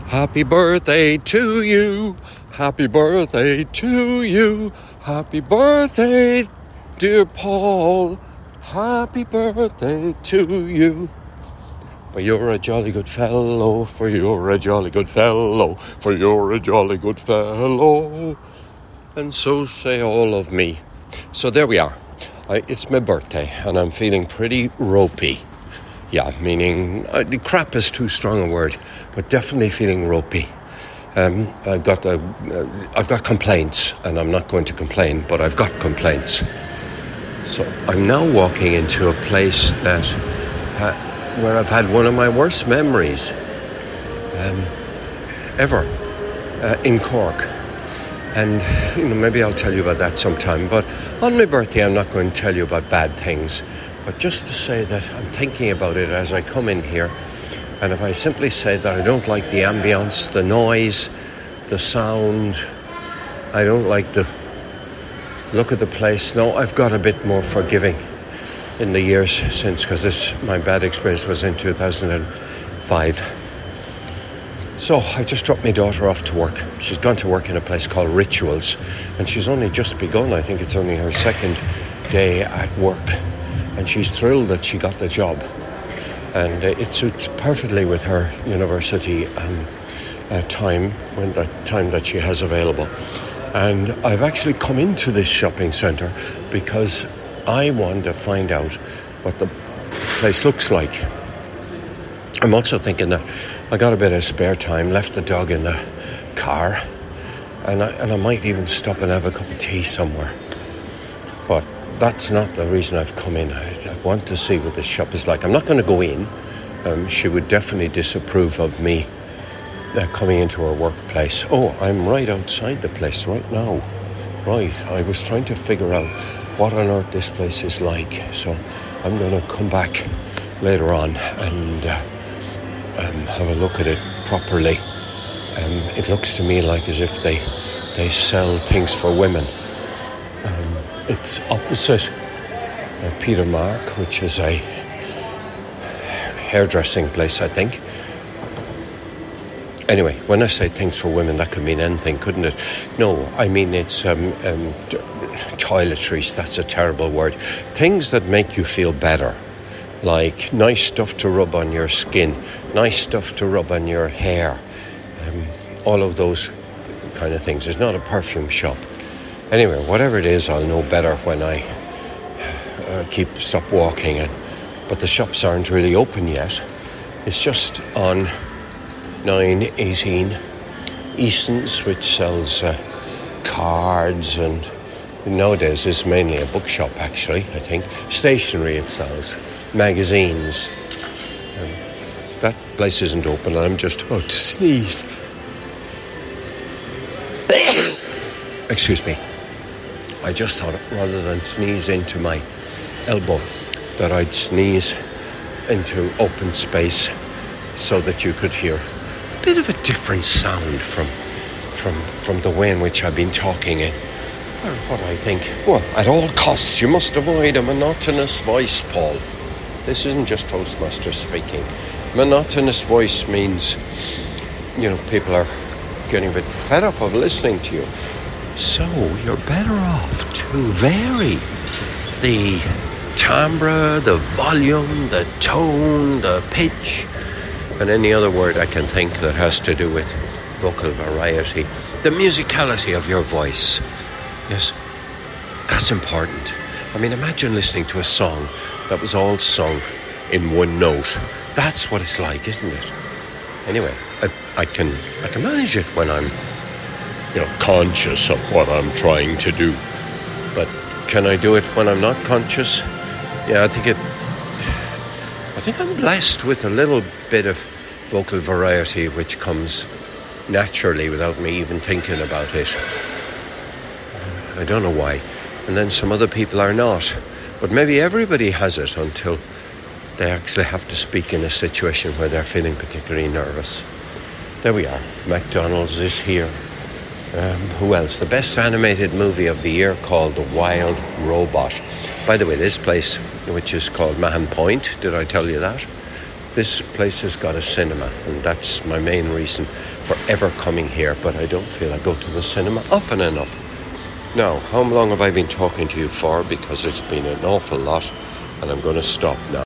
Happy birthday to you. Happy birthday to you. Happy birthday, dear Paul. Happy birthday to you. For you're a jolly good fellow, for you're a jolly good fellow, for you're a jolly good fellow. And so say all of me. So there we are. It's my birthday and I'm feeling pretty ropey. Yeah, meaning the crap is too strong a word, but definitely feeling ropey. I've got complaints, and I'm not going to complain, but I've got complaints. So I'm now walking into a place that where I've had one of my worst memories ever in Cork. And maybe I'll tell you about that sometime. But on my birthday, I'm not going to tell you about bad things. But just to say that I'm thinking about it as I come in here. And if I simply say that I don't like the ambience, the noise, the sound, I don't like the look at the place. No, I've got a bit more forgiving in the years since, because my bad experience was in 2005. So I just dropped my daughter off to work. She's gone to work in a place called Rituals, and she's only just begun. I think it's only her second day at work. And she's thrilled that she got the job. And it suits perfectly with her university time that she has available. And I've actually come into this shopping centre because I want to find out what the place looks like. I'm also thinking that I got a bit of spare time, left the dog in the car, and I might even stop and have a cup of tea somewhere. But that's not the reason I've come in. I want to see what this shop is like. I'm not going to go in. She would definitely disapprove of me coming into her workplace. Oh, I'm right outside the place right now. Right, I was trying to figure out what on earth this place is like. So I'm going to come back later on and have a look at it properly. It looks to me like as if they sell things for women. It's opposite Peter Mark, which is a hairdressing place, I think. Anyway, when I say things for women, that could mean anything, couldn't it? No, I mean it's toiletries. That's a terrible word. Things that make you feel better, like nice stuff to rub on your skin, nice stuff to rub on your hair, all of those kind of things. It's not a perfume shop. Anyway, whatever it is, I'll know better when I stop walking. But the shops aren't really open yet. It's just on 918 Easton's, which sells cards, and nowadays it's mainly a bookshop, actually, I think. Stationery it sells, magazines. That place isn't open, and I'm just about to sneeze. Excuse me. I just thought, rather than sneeze into my elbow, that I'd sneeze into open space so that you could hear a bit of a different sound from the way in which I've been talking in. Or what I think. Well, at all costs, you must avoid a monotonous voice, Paul. This isn't just Toastmaster speaking. Monotonous voice means, people are getting a bit fed up of listening to you. So you're better off to vary the timbre, the volume, the tone, the pitch, and any other word I can think that has to do with vocal variety. The musicality of your voice. Yes, that's important. I mean, imagine listening to a song that was all sung in one note. That's what it's like, isn't it? Anyway, I can manage it when I'm conscious of what I'm trying to do. But can I do it when I'm not conscious? Yeah, I think I'm blessed with a little bit of vocal variety which comes naturally without me even thinking about it. I don't know why. And then some other people are not. But maybe everybody has it until they actually have to speak in a situation where they're feeling particularly nervous. There we are. McDonald's is here. Who else? The best animated movie of the year, called The Wild Robot. By the way, this place, which is called Mahon Point, did I tell you that? this place has got a cinema, and that's my main reason for ever coming here, but I don't feel I go to the cinema often enough. Now, how long have I been talking to you for? Because it's been an awful lot, and I'm going to stop now.